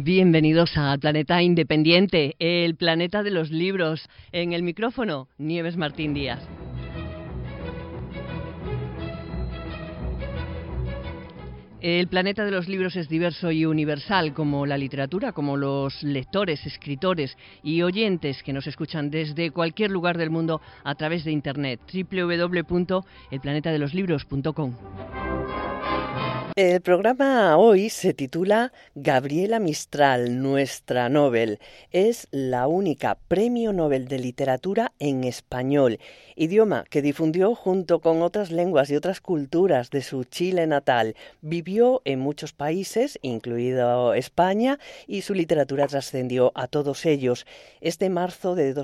Bienvenidos a Planeta Independiente, el planeta de los libros. En el micrófono, Nieves Martín Díaz. El planeta de los libros es diverso y universal, como la literatura, como los lectores, escritores y oyentes que nos escuchan desde cualquier lugar del mundo a través de Internet, www.elplanetadeloslibros.com. El programa hoy se titula Gabriela Mistral, nuestra Nobel. Es la única premio Nobel de literatura en español, idioma que difundió junto con otras lenguas y otras culturas de su Chile natal. Vivió en muchos países, incluido España, y su literatura trascendió a todos ellos. Este marzo de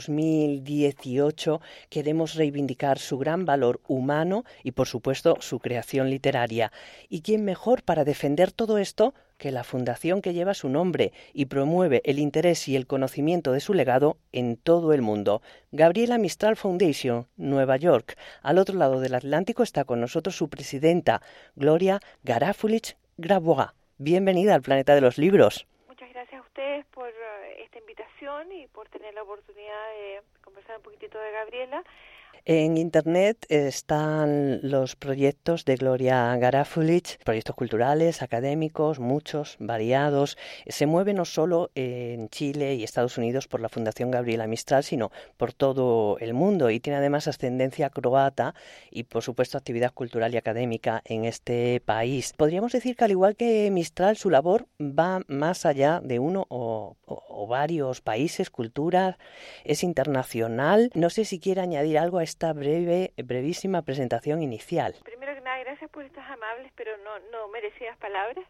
2018 queremos reivindicar su gran valor humano y, por supuesto, su creación literaria. ¿Y quién mejor para defender todo esto que la fundación que lleva su nombre y promueve el interés y el conocimiento de su legado en todo el mundo? Gabriela Mistral Foundation, Nueva York. Al otro lado del Atlántico está con nosotros su presidenta, Gloria Garafulich-Grabois. Bienvenida al Planeta de los Libros. Muchas gracias a ustedes por esta invitación y por tener la oportunidad de conversar un poquitito de Gabriela. En Internet están los proyectos de Gloria Garafulich, proyectos culturales, académicos, muchos, variados. Se mueve no solo en Chile y Estados Unidos por la Fundación Gabriela Mistral, sino por todo el mundo, y tiene además ascendencia croata y, por supuesto, actividad cultural y académica en este país. Podríamos decir que, al igual que Mistral, su labor va más allá de uno o varios países, culturas, es internacional. No sé si quiere añadir algo a esta brevísima presentación inicial. Primero que nada, gracias por estas amables pero no merecidas palabras.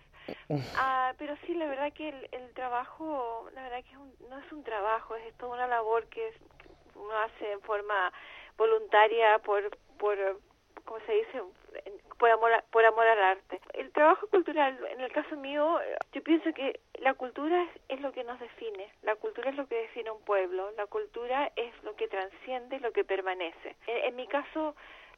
Pero sí, la verdad que el trabajo, la verdad que no es un trabajo, es toda una labor que uno hace en forma voluntaria por ¿cómo se dice? Por amor al arte. El trabajo cultural, en el caso mío, yo pienso que la cultura es lo que nos define, la cultura es lo que define un pueblo, la cultura es lo que transciende, lo que permanece. En mi caso,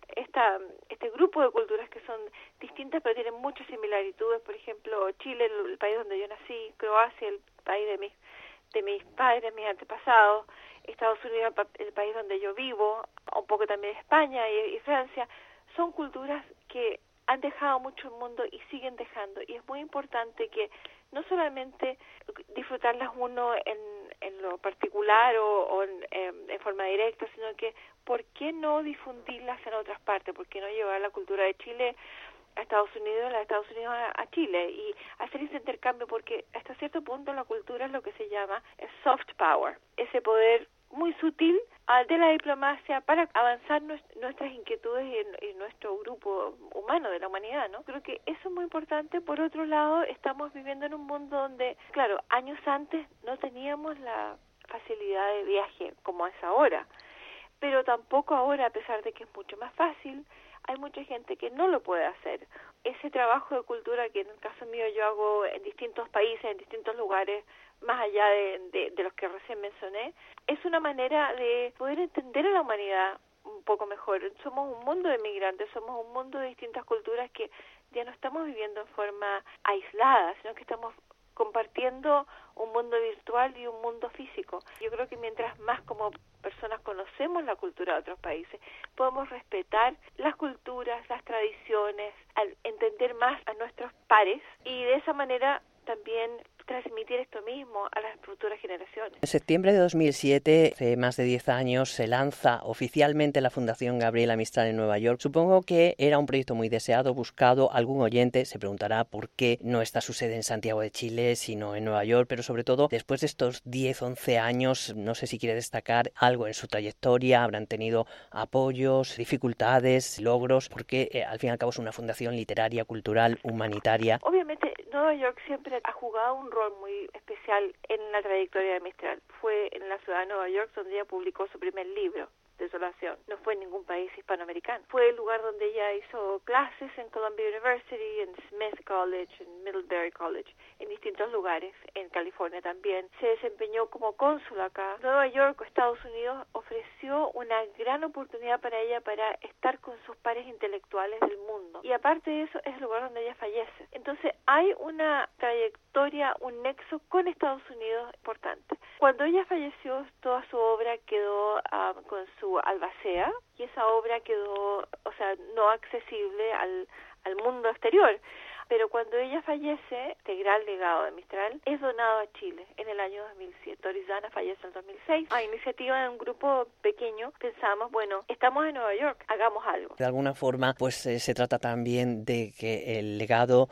este grupo de culturas que son distintas pero tienen muchas similitudes, por ejemplo, Chile, el país donde yo nací, Croacia, el país de mis padres, mis antepasados, Estados Unidos, el país donde yo vivo, un poco también España y Francia, son culturas que han dejado mucho el mundo y siguen dejando, y es muy importante que no solamente disfrutarlas uno en lo particular o en forma directa, sino que ¿por qué no difundirlas en otras partes? ¿Por qué no llevar la cultura de Chile a Estados Unidos, la de Estados Unidos a Chile, y hacer ese intercambio? Porque hasta cierto punto la cultura es lo que se llama soft power, ese poder muy sutil de la diplomacia para avanzar nuestras inquietudes y nuestro grupo humano de la humanidad, ¿no? Creo que eso es muy importante. Por otro lado, estamos viviendo en un mundo donde, claro, años antes no teníamos la facilidad de viaje como es ahora, pero tampoco ahora, a pesar de que es mucho más fácil, hay mucha gente que no lo puede hacer. Ese trabajo de cultura que en el caso mío yo hago en distintos países, en distintos lugares, más allá de los que recién mencioné, es una manera de poder entender a la humanidad un poco mejor. Somos un mundo de migrantes, somos un mundo de distintas culturas que ya no estamos viviendo en forma aislada, sino que estamos compartiendo un mundo virtual y un mundo físico. Yo creo que mientras más como personas conocemos la cultura de otros países, podemos respetar las culturas, las tradiciones, al entender más a nuestros pares, y de esa manera también transmitir esto mismo a las futuras generaciones. En septiembre de 2007, hace más de 10 años, se lanza oficialmente la Fundación Gabriela Mistral en Nueva York. Supongo que era un proyecto muy deseado, buscado. Algún oyente se preguntará por qué no está su sede en Santiago de Chile, sino en Nueva York, pero sobre todo, después de estos 10, 11 años, no sé si quiere destacar algo en su trayectoria. Habrán tenido apoyos, dificultades, logros, porque al fin y al cabo es una fundación literaria, cultural, humanitaria. Obviamente, Nueva York siempre ha jugado un rol muy especial en la trayectoria de Mistral. Fue en la ciudad de Nueva York donde ella publicó su primer libro. desolación. No fue en ningún país hispanoamericano. Fue el lugar donde ella hizo clases en Columbia University, en Smith College, en Middlebury College, en distintos lugares, en California también. Se desempeñó como cónsul acá. Nueva York, Estados Unidos, ofreció una gran oportunidad para ella para estar con sus pares intelectuales del mundo. Y aparte de eso, es el lugar donde ella fallece. Entonces, hay una trayectoria, un nexo con Estados Unidos importante. Cuando ella falleció, toda su obra quedó con su albacea, y esa obra quedó, no accesible al mundo exterior. Pero cuando ella fallece, este gran legado de Mistral es donado a Chile en el año 2007. Orizana fallece en el 2006. A iniciativa de un grupo pequeño, pensamos, bueno, estamos en Nueva York, hagamos algo. De alguna forma, pues se trata también de que el legado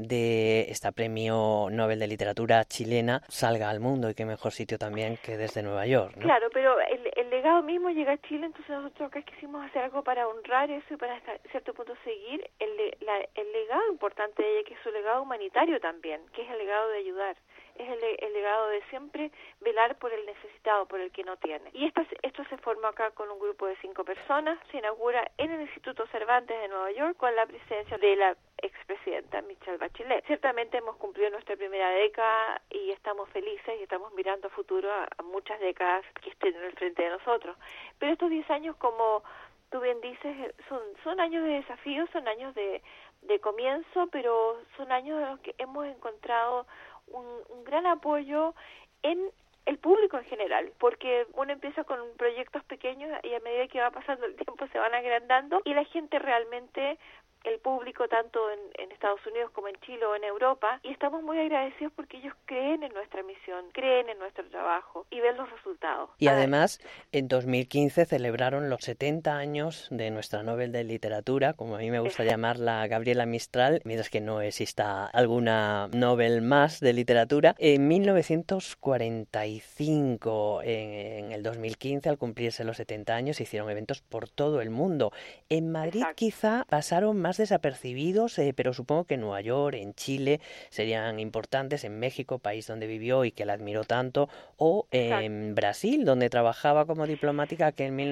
de esta Premio Nobel de Literatura chilena salga al mundo, y qué mejor sitio también que desde Nueva York, ¿no? Claro, pero el legado mismo llega a Chile, entonces nosotros acá quisimos hacer algo para honrar eso y para hasta cierto punto seguir el legado importante de ella, que es su legado humanitario también, que es el legado de ayudar, es el legado de siempre velar por el necesitado, por el que no tiene. Y esto se formó acá con un grupo de 5 personas, se inaugura en el Instituto Cervantes de Nueva York con la presencia de la expresidenta Michelle Bachelet. Ciertamente hemos cumplido nuestra primera década y estamos felices y estamos mirando a futuro a muchas décadas que estén en el frente de nosotros. Pero estos 10 años, como tú bien dices, son años de desafíos, son años de comienzo, pero son años en los que hemos encontrado un gran apoyo en el público en general, porque uno empieza con proyectos pequeños y a medida que va pasando el tiempo se van agrandando, y la gente realmente, el público tanto en Estados Unidos como en Chile o en Europa, y estamos muy agradecidos porque ellos creen en nuestra misión, creen en nuestro trabajo y ven los resultados. Y además, en 2015 celebraron los 70 años de nuestra Nobel de Literatura, como a mí me gusta llamarla, Gabriela Mistral, mientras que no exista alguna Nobel más de literatura. En 1945, en el 2015, al cumplirse los 70 años, se hicieron eventos por todo el mundo. En Madrid quizá pasaron más desapercibidos, pero supongo que en Nueva York, en Chile, serían importantes, en México, país donde vivió y que la admiró tanto, o en Brasil, donde trabajaba como diplomática, que en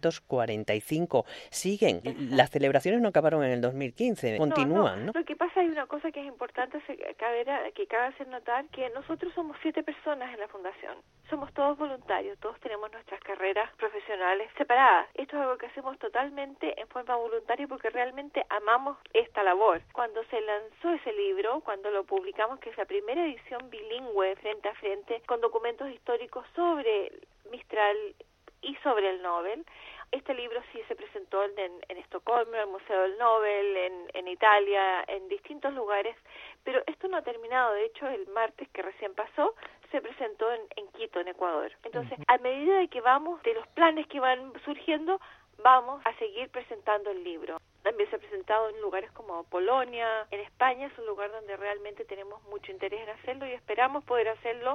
1945. Siguen. Las celebraciones no acabaron en el 2015, continúan, ¿no? Lo que pasa, hay una cosa que es importante que cabe hacer notar, que nosotros somos 7 personas en la fundación. Somos todos voluntarios, todos tenemos nuestras carreras profesionales separadas. Esto es algo que hacemos totalmente en forma voluntaria porque realmente amamos esta labor. Cuando se lanzó ese libro, cuando lo publicamos, que es la primera edición bilingüe frente a frente, con documentos históricos sobre Mistral y sobre el Nobel, este libro sí se presentó en Estocolmo, en el Museo del Nobel, en Italia, en distintos lugares, pero esto no ha terminado. De hecho, el martes que recién pasó, se presentó en Quito, en Ecuador. Entonces, a medida de que vamos, de los planes que van surgiendo, vamos a seguir presentando el libro. También se ha presentado en lugares como Polonia, en España, es un lugar donde realmente tenemos mucho interés en hacerlo y esperamos poder hacerlo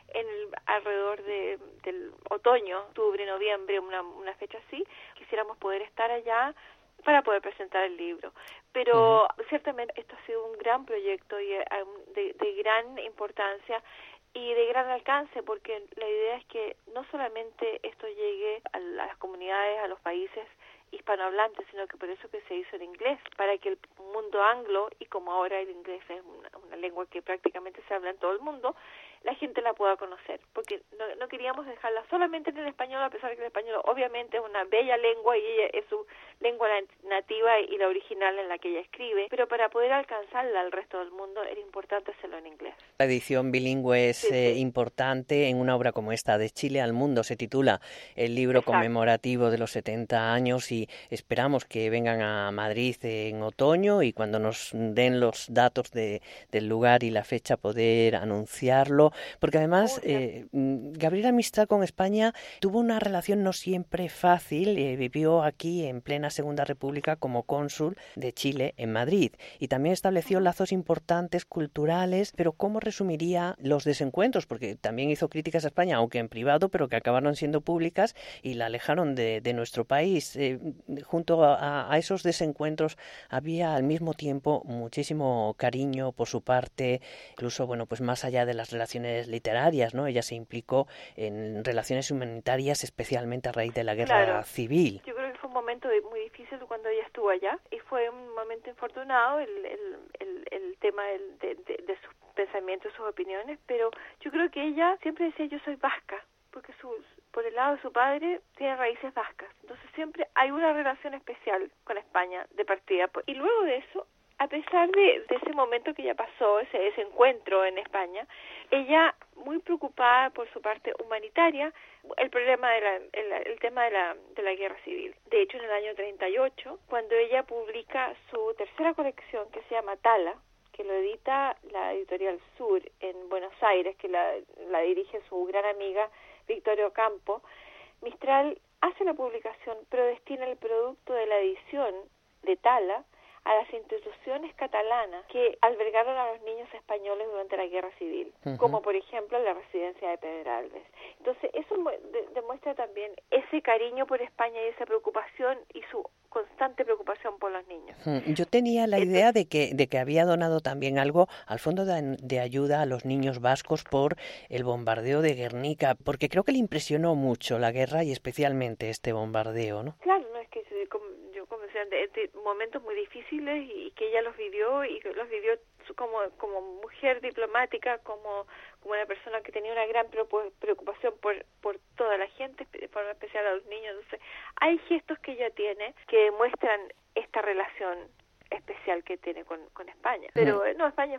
alrededor del otoño, octubre, noviembre, una fecha así. Quisiéramos poder estar allá para poder presentar el libro. Pero ciertamente esto ha sido un gran proyecto y de gran importancia y de gran alcance, porque la idea es que no solamente esto llegue a las comunidades, a los países hispanohablantes, sino que por eso que se hizo en inglés, para que el mundo anglo, y como ahora el inglés es una lengua que prácticamente se habla en todo el mundo, la gente la pueda conocer, porque no queríamos dejarla solamente en el español, a pesar de que el español obviamente es una bella lengua y ella es su lengua nativa y la original en la que ella escribe, pero para poder alcanzarla al resto del mundo era importante hacerlo en inglés. La edición bilingüe es importante en una obra como esta, De Chile al Mundo, se titula el libro conmemorativo de los 70 años, y esperamos que vengan a Madrid en otoño y cuando nos den los datos del lugar y la fecha poder anunciarlo. Porque además Gabriela Mistral con España tuvo una relación no siempre fácil, vivió aquí en plena Segunda República como cónsul de Chile en Madrid y también estableció lazos importantes culturales, pero ¿cómo resumiría los desencuentros? Porque también hizo críticas a España, aunque en privado, pero que acabaron siendo públicas y la alejaron de nuestro país. Junto a esos desencuentros había al mismo tiempo muchísimo cariño por su parte, incluso, bueno, pues más allá de las relaciones cuestiones literarias, ¿no? Ella se implicó en relaciones humanitarias, especialmente a raíz de la guerra civil. Yo creo que fue un momento muy difícil cuando ella estuvo allá, y fue un momento infortunado el tema de sus pensamientos, sus opiniones, pero yo creo que ella siempre decía: yo soy vasca, porque por el lado de su padre tiene raíces vascas, entonces siempre hay una relación especial con España de partida. Y luego de eso, a pesar de ese momento que ya pasó, ese encuentro en España, ella, muy preocupada por su parte humanitaria, el problema el tema de la guerra civil. De hecho, en el año 38, cuando ella publica su tercera colección, que se llama Tala, que lo edita la Editorial Sur en Buenos Aires, que la dirige su gran amiga Victoria Ocampo, Mistral hace la publicación, pero destina el producto de la edición de Tala a las instituciones catalanas que albergaron a los niños españoles durante la Guerra Civil, como por ejemplo la residencia de Pedralbes. Entonces eso demuestra también ese cariño por España y esa preocupación y su constante preocupación por los niños. Yo tenía la idea de que había donado también algo al Fondo de Ayuda a los Niños Vascos por el bombardeo de Guernica, porque creo que le impresionó mucho la guerra y especialmente este bombardeo, ¿no? Claro, no es que como decía, de momentos muy difíciles, y que ella los vivió, y que los vivió como mujer diplomática, como una persona que tenía una gran preocupación por toda la gente, de forma especial a los niños. Entonces, hay gestos que ella tiene que demuestran esta relación especial que tiene con España. Pero no, España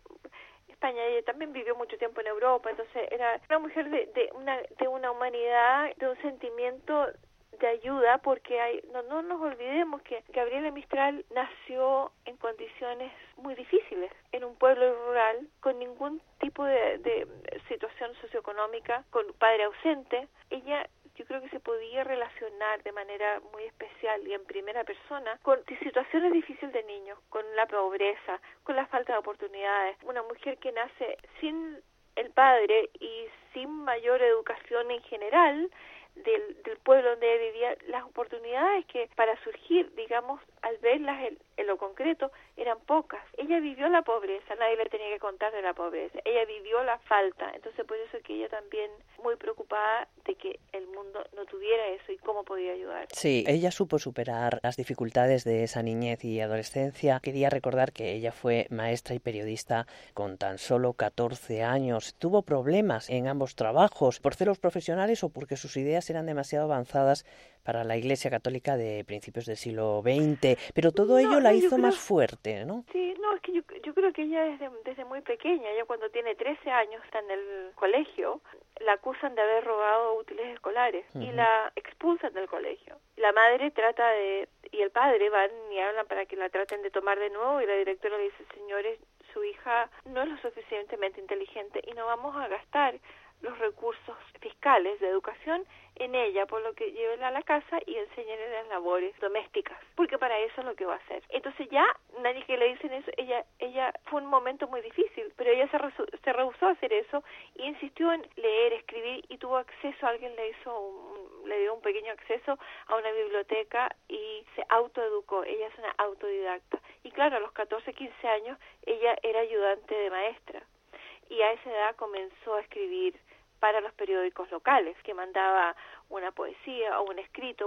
ella también vivió mucho tiempo en Europa, entonces era una mujer de una humanidad, de un sentimiento de ayuda, porque no nos olvidemos que Gabriela Mistral nació en condiciones muy difíciles, en un pueblo rural, con ningún tipo de situación socioeconómica, con un padre ausente. Ella, yo creo que se podía relacionar de manera muy especial y en primera persona con situaciones difíciles de niños, con la pobreza, con la falta de oportunidades. Una mujer que nace sin el padre y sin mayor educación en general del pueblo donde ella vivía, las oportunidades que para surgir, digamos, al verlas en lo concreto, eran pocas. Ella vivió la pobreza, nadie le tenía que contar de la pobreza, ella vivió la falta, entonces por eso es que ella también muy preocupada de que el mundo no tuviera eso y cómo podía ayudar. Sí, ella supo superar las dificultades de esa niñez y adolescencia. Quería recordar que ella fue maestra y periodista con tan solo 14 años. Tuvo problemas en ambos trabajos, por celos profesionales o porque sus ideas eran demasiado avanzadas para la Iglesia Católica de principios del siglo XX, pero todo ello la hizo más fuerte, ¿no? Sí, no, es que yo creo que ella desde muy pequeña, ella cuando tiene 13 años, está en el colegio, la acusan de haber robado útiles escolares y la expulsan del colegio. La madre y el padre van y hablan para que la traten de tomar de nuevo, y la directora le dice: señores, su hija no es lo suficientemente inteligente y no vamos a gastar los recursos fiscales de educación en ella, por lo que llévenla a la casa y enséñenle las labores domésticas, porque para eso es lo que va a hacer. Entonces ya nadie que le dicen eso, ella fue un momento muy difícil, pero ella se rehusó a hacer eso y insistió en leer, escribir, y tuvo acceso, alguien le dio un pequeño acceso a una biblioteca y se autoeducó. Ella es una autodidacta, y claro, a los 14, 15 años ella era ayudante de maestra, y a esa edad comenzó a escribir para los periódicos locales, que mandaba una poesía o un escrito.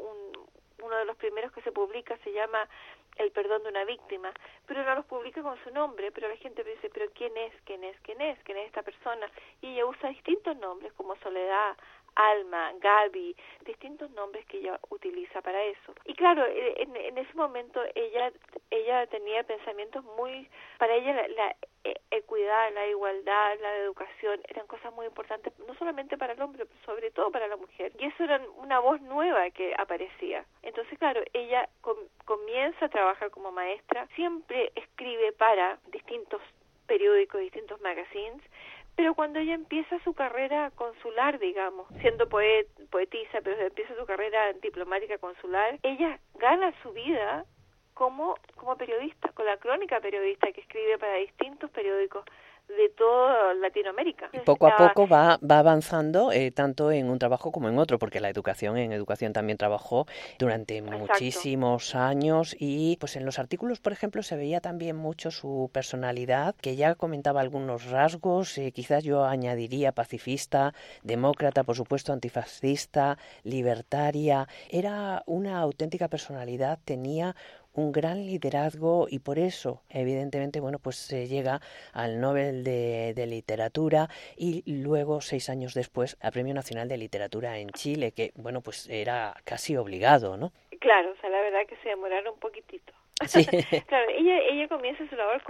Uno de los primeros que se publica se llama El perdón de una víctima, pero no los publica con su nombre, pero la gente dice: pero ¿quién es esta persona? Y ella usa distintos nombres como Soledad, Alma, Gaby, distintos nombres que ella utiliza para eso. Y claro, en ese momento ella tenía pensamientos para ella la equidad, la igualdad, la educación eran cosas muy importantes, no solamente para el hombre, pero sobre todo para la mujer. Y eso era una voz nueva que aparecía. Entonces, claro, ella comienza a trabajar como maestra, siempre escribe para distintos periódicos, distintos magazines, pero cuando ella empieza su carrera consular, digamos, siendo poetisa, pero empieza su carrera diplomática consular, ella gana su vida como periodista, con la crónica periodista que escribe para distintos periódicos de toda Latinoamérica. Y poco a poco va avanzando tanto en un trabajo como en otro, porque en educación también trabajó durante muchísimos años y pues en los artículos, por ejemplo, se veía también mucho su personalidad, que ya comentaba algunos rasgos, quizás yo añadiría pacifista, demócrata, por supuesto, antifascista, libertaria. Era una auténtica personalidad, tenía un gran liderazgo y por eso, evidentemente, bueno, pues se llega al Nobel de Literatura y luego, 6 años después, al Premio Nacional de Literatura en Chile, que, bueno, pues era casi obligado, ¿no? Claro, o sea, la verdad que se demoraron un poquitito. Sí. Claro, ella comienza su labor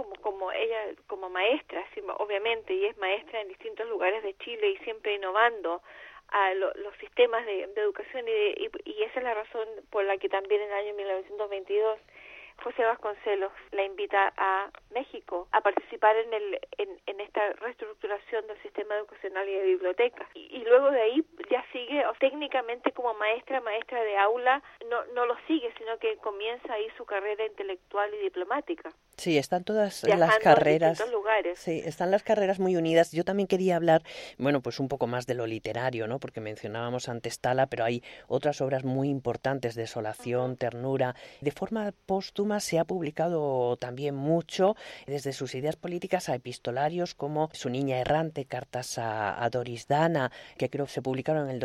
como maestra, sí, obviamente, y es maestra en distintos lugares de Chile y siempre innovando a los sistemas de educación y esa es la razón por la que también en el año 1922 José Vasconcelos la invita a México a participar en esta reestructuración del sistema educacional y de bibliotecas. Y luego de ahí ya sigue técnicamente como maestra de aula, no lo sigue, sino que comienza ahí su carrera intelectual y diplomática. Sí, están todas las carreras. En lugares. Sí, están las carreras muy unidas. Yo también quería hablar, bueno, pues un poco más de lo literario, ¿no? Porque mencionábamos antes Tala, pero hay otras obras muy importantes, Desolación, Ternura. De forma póstuma se ha publicado también mucho, desde sus ideas políticas a epistolarios como Su niña errante, Cartas a Doris Dana, que creo que se publicaron en el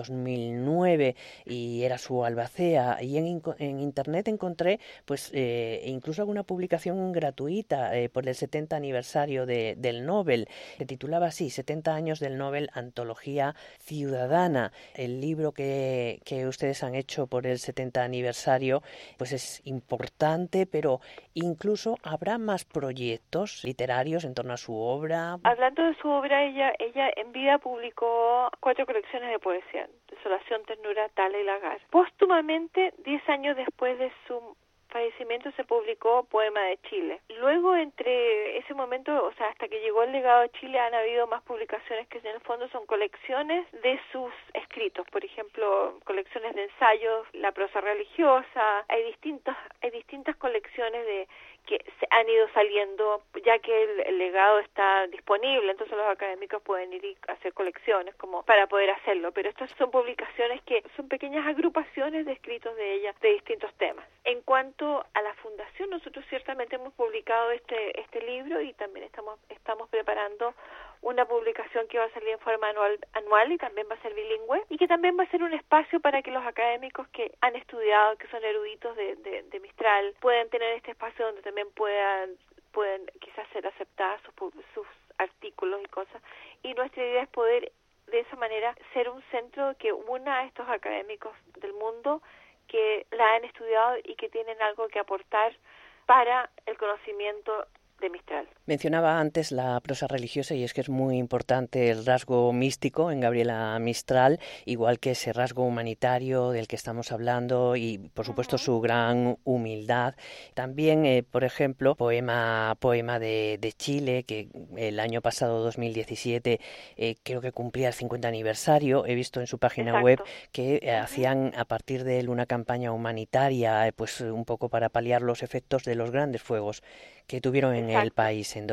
2009 y era su albacea. Y en internet encontré, pues, incluso alguna publicación gratuita por el 70 aniversario del Nobel. Se titulaba así, 70 años del Nobel, Antología Ciudadana. El libro que ustedes han hecho por el 70 aniversario pues es importante, pero incluso habrá más proyectos literarios en torno a su obra. Hablando de su obra, ella en vida publicó 4 colecciones de poesía, Desolación, Ternura, Tala y Lagar. Póstumamente, 10 años después de su fallecimiento, se publicó Poema de Chile. Luego, entre ese momento, o sea, hasta que llegó el legado de Chile, han habido más publicaciones que en el fondo son colecciones de sus escritos. Por ejemplo, colecciones de ensayos, la prosa religiosa. Hay distintas colecciones que se han ido saliendo, ya que el legado está disponible, entonces los académicos pueden ir y hacer colecciones como para poder hacerlo, pero estas son publicaciones que son pequeñas agrupaciones de escritos de ella de distintos temas. En cuanto a la fundación, nosotros ciertamente hemos publicado este libro y también estamos preparando una publicación que va a salir en forma anual y también va a ser bilingüe y que también va a ser un espacio para que los académicos que han estudiado, que son eruditos de Mistral, puedan tener este espacio donde también pueden quizás ser aceptadas sus artículos y cosas. Y nuestra idea es poder de esa manera ser un centro que una a estos académicos del mundo que la han estudiado y que tienen algo que aportar para el conocimiento de Mistral. Mencionaba antes la prosa religiosa y es que es muy importante el rasgo místico en Gabriela Mistral, igual que ese rasgo humanitario del que estamos hablando y por supuesto su gran humildad. También, por ejemplo, poema de Chile, que el año pasado, 2017, creo que cumplía el 50 aniversario. He visto en su página web que hacían a partir de él una campaña humanitaria, pues un poco para paliar los efectos de los grandes fuegos que tuvieron en el país en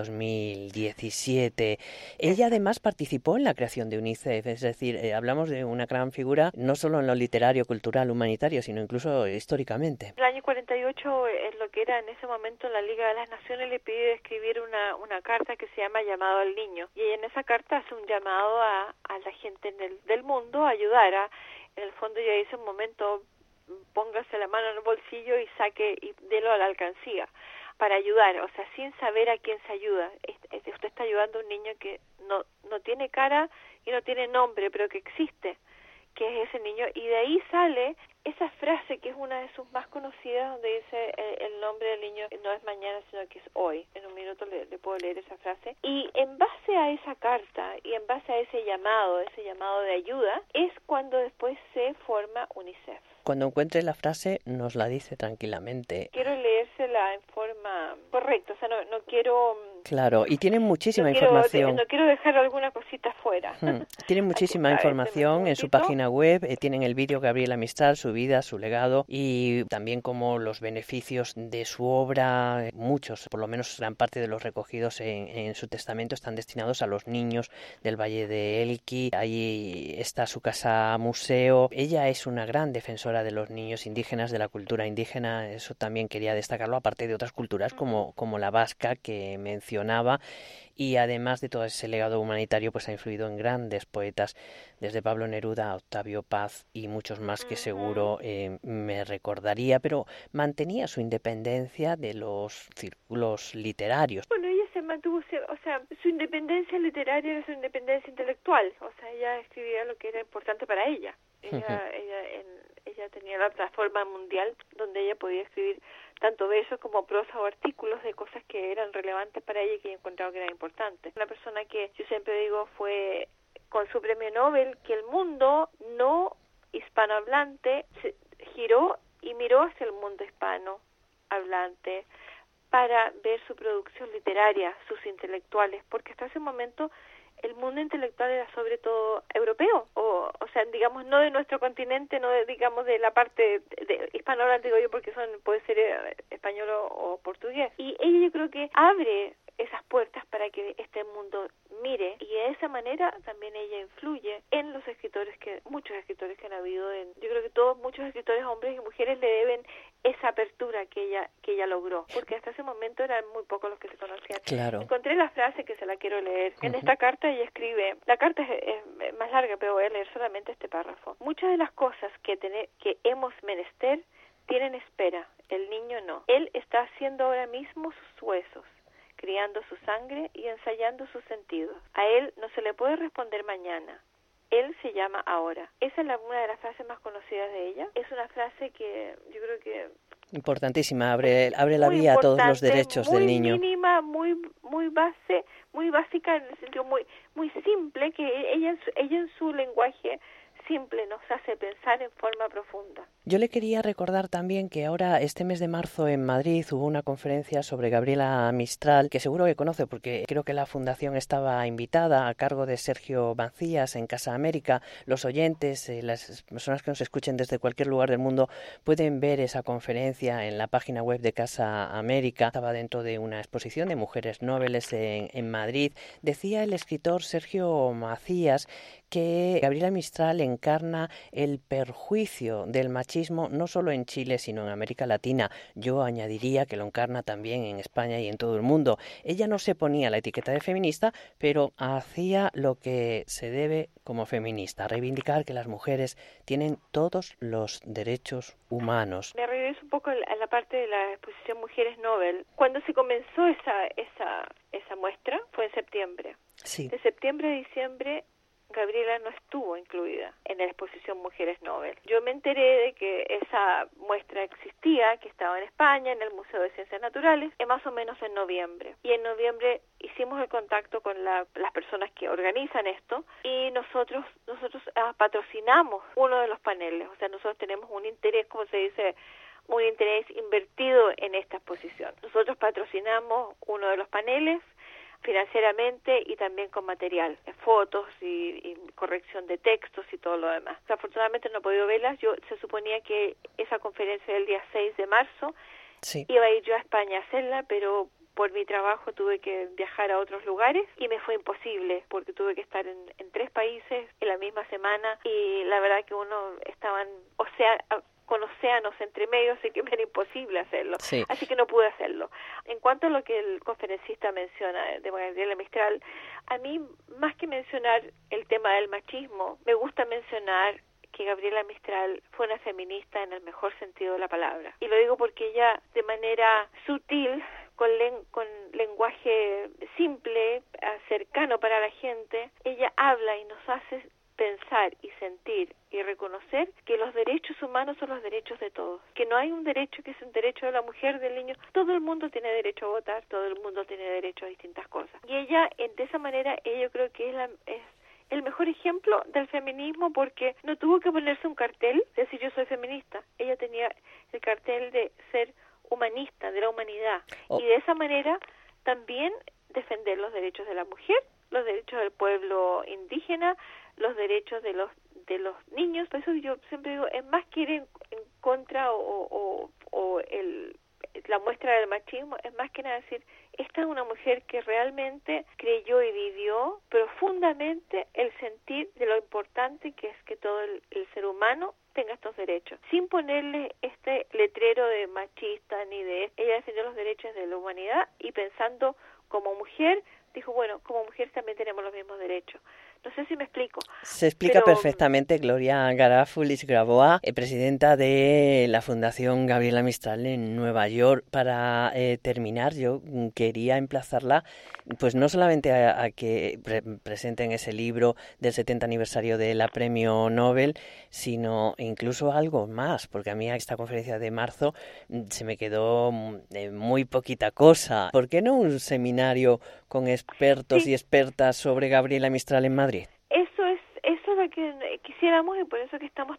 2017. Ella además participó en la creación de UNICEF, es decir, hablamos de una gran figura no solo en lo literario, cultural, humanitario, sino incluso históricamente. El año 48, en lo que era en ese momento la Liga de las Naciones, le pidió escribir una carta que se llama Llamado al Niño, y en esa carta hace un llamado a la gente del mundo a ayudar en el fondo ella dice un momento, póngase la mano en el bolsillo y saque y délo a la alcancía para ayudar, o sea, sin saber a quién se ayuda. Usted está ayudando a un niño que no tiene cara y no tiene nombre, pero que existe, que es ese niño, y de ahí sale esa frase que es una de sus más conocidas, donde dice el nombre del niño no es mañana, sino que es hoy. En un minuto le puedo leer esa frase. Y en base a esa carta y en base a ese llamado de ayuda, es cuando después se forma UNICEF. Cuando encuentre la frase, nos la dice tranquilamente. Quiero leérsela en forma correcta, o sea, no quiero Claro, y tienen muchísima información. No quiero dejar alguna cosita fuera. Tienen muchísima información en su página web, tienen el vídeo Gabriela Mistral, su vida, su legado y también como los beneficios de su obra, muchos, por lo menos gran parte de los recogidos en su testamento están destinados a los niños del Valle de Elqui. Ahí está su casa museo. Ella es una gran defensora de los niños indígenas, de la cultura indígena, eso también quería destacarlo, aparte de otras culturas como la vasca que mencionaba, y además de todo ese legado humanitario pues ha influido en grandes poetas desde Pablo Neruda a Octavio Paz y muchos más que seguro me recordaría, pero mantenía su independencia de los círculos literarios. Bueno, ella se mantuvo, o sea, su independencia literaria era su independencia intelectual, o sea, ella escribía lo que era importante para ella. Ella tenía la plataforma mundial donde ella podía escribir tanto versos como prosa o artículos de cosas que eran relevantes para ella y que ella encontraba que eran importantes. Una persona que yo siempre digo fue con su premio Nobel que el mundo no hispanohablante se giró y miró hacia el mundo hispanohablante para ver su producción literaria, sus intelectuales, porque hasta ese momento el mundo intelectual era sobre todo europeo, o sea, digamos, no de nuestro continente, no de, digamos, de la parte de hispanohablante, digo yo, porque puede ser español o portugués. Y ella yo creo que abre esas puertas para que este mundo mire, y de esa manera también ella influye en los escritores, muchos escritores que han habido, yo creo que muchos escritores, hombres y mujeres, le deben esa apertura que ella logró, porque hasta ese momento eran muy pocos los que se conocían. Claro. Encontré la frase que se la quiero leer. En esta carta ella escribe, la carta es más larga, pero voy a leer solamente este párrafo. Muchas de las cosas que hemos menester tienen espera, el niño no. Él está haciendo ahora mismo sus huesos, criando su sangre y ensayando sus sentidos. A él no se le puede responder mañana. Él se llama ahora. Esa es una de las frases más conocidas de ella. Es una frase que yo creo que importantísima, abre la vía a todos los derechos del niño. Muy mínima, muy básica, en el sentido muy simple, que ella en su lenguaje simple nos hace pensar en forma profunda. Yo le quería recordar también que ahora, este mes de marzo, en Madrid hubo una conferencia sobre Gabriela Mistral, que seguro que conoce porque creo que la fundación estaba invitada, a cargo de Sergio Macías en Casa América. Los oyentes, las personas que nos escuchen desde cualquier lugar del mundo pueden ver esa conferencia en la página web de Casa América. Estaba dentro de una exposición de mujeres nobles en Madrid. Decía el escritor Sergio Macías que Gabriela Mistral encarna el perjuicio del machismo no solo en Chile, sino en América Latina. Yo añadiría que lo encarna también en España y en todo el mundo. Ella no se ponía la etiqueta de feminista, pero hacía lo que se debe como feminista, reivindicar que las mujeres tienen todos los derechos humanos. Me regreso un poco a la parte de la exposición Mujeres Nobel. Cuando se comenzó esa muestra fue en septiembre. Sí. De septiembre a diciembre Gabriela no estuvo incluida en la exposición Mujeres Nobel. Yo me enteré de que esa muestra existía, que estaba en España, en el Museo de Ciencias Naturales, más o menos en noviembre. Y en noviembre hicimos el contacto con las personas que organizan esto y nosotros patrocinamos uno de los paneles. O sea, nosotros tenemos un interés, como se dice, un interés invertido en esta exposición. Nosotros patrocinamos uno de los paneles financieramente y también con material, fotos y corrección de textos y todo lo demás. Afortunadamente no he podido verlas. Se suponía que esa conferencia del día 6 de marzo iba a ir yo a España a hacerla, pero por mi trabajo tuve que viajar a otros lugares y me fue imposible porque tuve que estar en 3 países en la misma semana y la verdad que estaban con océanos entre medio, así que me era imposible hacerlo. Sí. Así que no pude hacerlo. En cuanto a lo que el conferencista menciona de Gabriela Mistral, a mí, más que mencionar el tema del machismo, me gusta mencionar que Gabriela Mistral fue una feminista en el mejor sentido de la palabra. Y lo digo porque ella, de manera sutil, con lenguaje simple, cercano para la gente, ella habla y nos hace pensar y sentir y reconocer que los derechos humanos son los derechos de todos, que no hay un derecho que es un derecho de la mujer, del niño. Todo el mundo tiene derecho a votar, todo el mundo tiene derecho a distintas cosas. Y ella, de esa manera, yo creo que es el mejor ejemplo del feminismo, porque no tuvo que ponerse un cartel de decir yo soy feminista. Ella tenía el cartel de ser humanista, de la humanidad. Y de esa manera también defender los derechos de la mujer, los derechos del pueblo indígena, los derechos de los niños. Por eso yo siempre digo, es más que ir en contra la muestra del machismo, es más que nada decir, esta es una mujer que realmente creyó y vivió profundamente el sentir de lo importante que es que todo el ser humano tenga estos derechos, sin ponerle este letrero de machista ni de... Ella defendió los derechos de la humanidad y pensando como mujer, dijo, bueno, como mujeres también tenemos los mismos derechos. No sé si me explico. Se explica perfectamente. Gloria Garáfulis Grabois, presidenta de la Fundación Gabriela Mistral en Nueva York. Para terminar, yo quería emplazarla, pues no solamente a que presenten ese libro del 70 aniversario de la Premio Nobel, sino incluso algo más, porque a mí a esta conferencia de marzo se me quedó muy poquita cosa. ¿Por qué no un seminario con expertos y expertas sobre Gabriela Mistral en Madrid? Eso es lo que quisiéramos, y por eso que estamos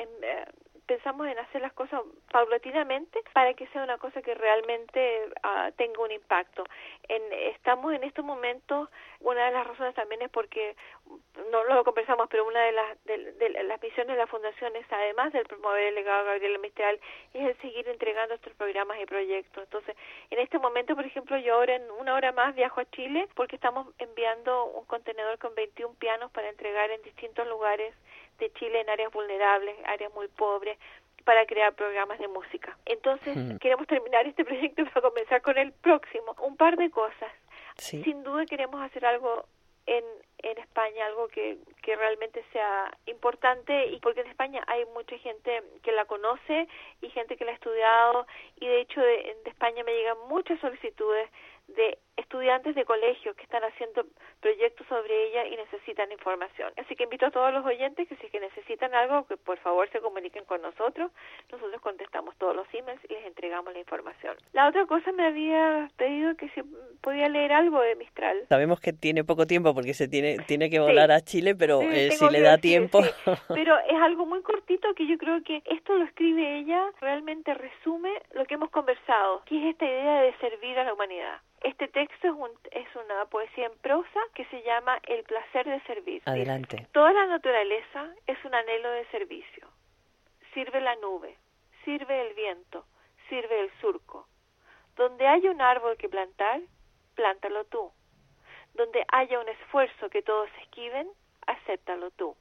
pensamos en hacer las cosas paulatinamente para que sea una cosa que realmente tenga un impacto. Estamos en estos momentos, una de las razones también es porque, no lo conversamos, pero una de las misiones de la Fundación es, además del promover el legado de Gabriela Mistral, es el seguir entregando estos programas y proyectos. Entonces, en este momento, por ejemplo, yo ahora en una hora más viajo a Chile porque estamos enviando un contenedor con 21 pianos para entregar en distintos lugares de Chile, en áreas vulnerables, áreas muy pobres, para crear programas de música. Entonces, queremos terminar este proyecto para comenzar con el próximo. Un par de cosas. Sí. Sin duda queremos hacer algo en España, algo que realmente sea importante, y porque en España hay mucha gente que la conoce y gente que la ha estudiado, y de hecho de España me llegan muchas solicitudes de estudiantes de colegios que están haciendo proyectos sobre ella y necesitan información. Así que invito a todos los oyentes que si que necesitan algo, que por favor se comuniquen con nosotros. Nosotros contestamos todos los emails y les entregamos la información. La otra cosa, me había pedido que si podía leer algo de Mistral. Sabemos que tiene poco tiempo porque se tiene que volar a Chile, pero si le da tiempo. Sí. Pero es algo muy cortito que yo creo que esto lo escribe ella, realmente resume lo que hemos conversado, que es esta idea de servir a la humanidad. Este texto es una poesía en prosa que se llama El placer de servir. Adelante. Dice, toda la naturaleza es un anhelo de servicio. Sirve la nube, sirve el viento, sirve el surco. Donde haya un árbol que plantar, plántalo tú. Donde haya un esfuerzo que todos esquiven, acéptalo tú.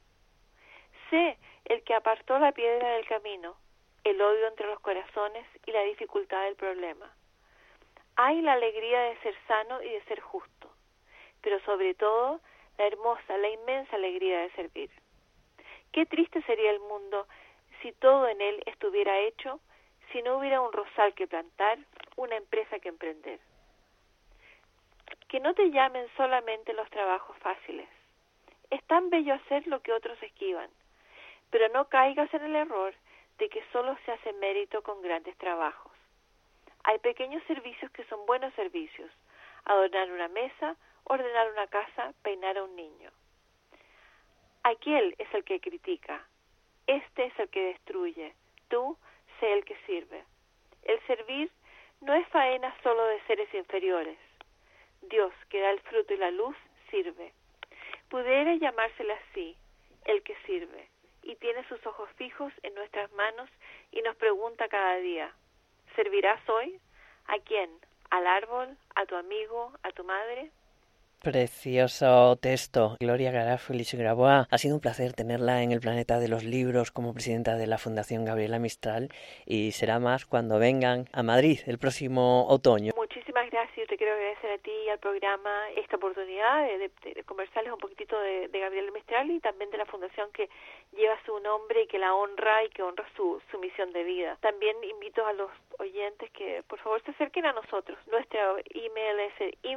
Sé el que apartó la piedra del camino, el odio entre los corazones y la dificultad del problema. Hay la alegría de ser sano y de ser justo, pero sobre todo la hermosa, la inmensa alegría de servir. Qué triste sería el mundo si todo en él estuviera hecho, si no hubiera un rosal que plantar, una empresa que emprender. Que no te llamen solamente los trabajos fáciles. Es tan bello hacer lo que otros esquivan, pero no caigas en el error de que solo se hace mérito con grandes trabajos. Hay pequeños servicios que son buenos servicios. Adornar una mesa, ordenar una casa, peinar a un niño. Aquel es el que critica. Este es el que destruye. Tú, sé el que sirve. El servir no es faena solo de seres inferiores. Dios, que da el fruto y la luz, sirve. Pudiera llamársele así, el que sirve, y tiene sus ojos fijos en nuestras manos y nos pregunta cada día, ¿servirás hoy? ¿A quién? ¿Al árbol? ¿A tu amigo? ¿A tu madre? Precioso texto. Gloria Garáfulis Grabois. Ha sido un placer tenerla en el Planeta de los Libros como presidenta de la Fundación Gabriela Mistral, y será más cuando vengan a Madrid el próximo otoño. Muchísimas gracias. Yo te quiero agradecer a ti y al programa esta oportunidad de conversarles un poquitito de Gabriela Mistral y también de la fundación que lleva su nombre y que la honra y que honra su misión de vida. También invito a los oyentes que por favor se acerquen a nosotros. Nuestro email es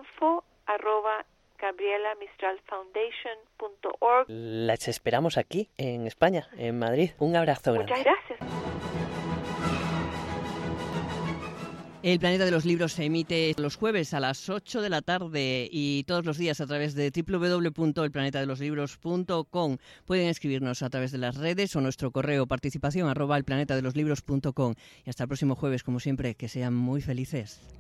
info@gabrielamistralfoundation.org. Las esperamos aquí en España, en Madrid. Un abrazo grande. Muchas gracias. El Planeta de los Libros se emite los jueves a las 8 de la tarde y todos los días a través de www.elplanetadeloslibros.com. Pueden escribirnos a través de las redes o nuestro correo participación@elplanetadeloslibros.com. Y hasta el próximo jueves, como siempre, que sean muy felices.